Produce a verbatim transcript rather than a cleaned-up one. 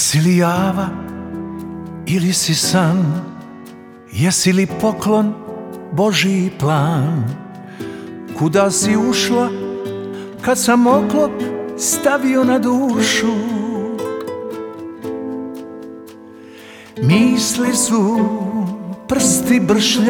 Jesi li java ili si san, jesi li poklon Božji plan? Kuda si ušla kad sam oklop stavio na dušu? Misli su prsti bršlja